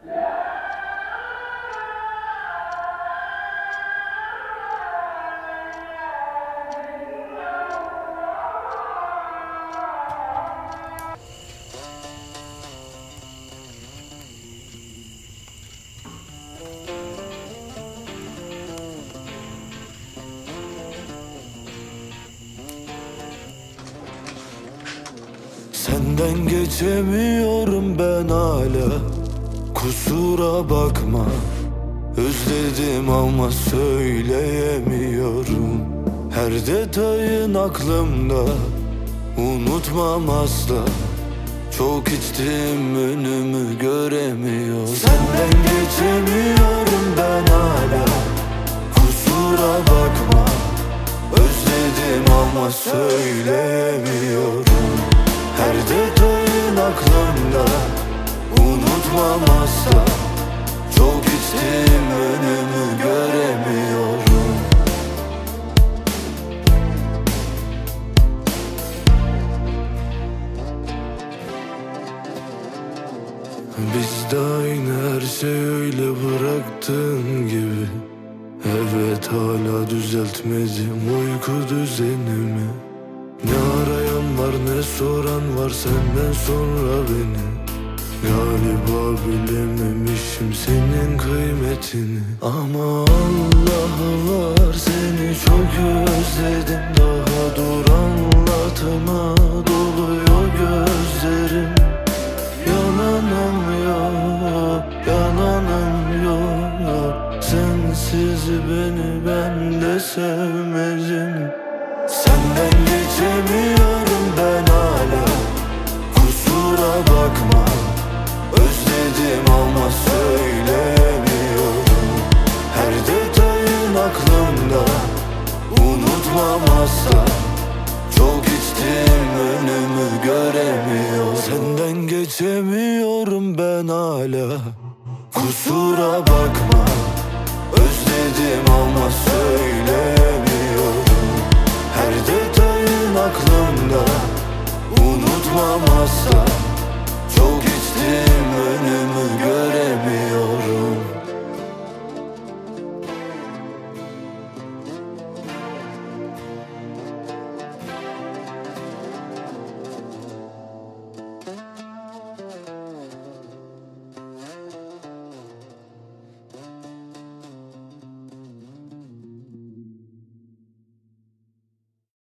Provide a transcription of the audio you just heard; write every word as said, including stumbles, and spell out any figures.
Senden geçemiyorum ben hala, kusura bakma. Özledim ama söyleyemiyorum. Her detayın aklımda, unutmam asla. Çok içtim, önümü göremiyorum. Senden geçemiyorum ben hala, kusura bakma. Özledim ama söyleyemiyorum. Her detayın aklımda, unutmam asla. Çok içtim, önümü göremiyorum. Biz de aynı, her şey öyle bıraktığın gibi. Evet, hala düzeltmedim uyku düzenimi. Ne arayan var ne soran var senden sonra beni. Galiba bilememişim senin kıymetini. Ama Allah var, seni çok özledim. Daha dur anlatma, doluyor gözlerim. Yalanım yok, yalanım yok. Sensiz beni ben de sevmedim. Senden geçemiyorum ben hala, kusura bakma. Özledim ama söyleyemiyorum. Her detayın aklımda, unutmam asla. Çok içtim, önümü göremiyorum. Senden geçemiyorum ben hala, kusura bakma. Özledim ama söyleyemiyorum. Her detayın aklımda, unutmam asla.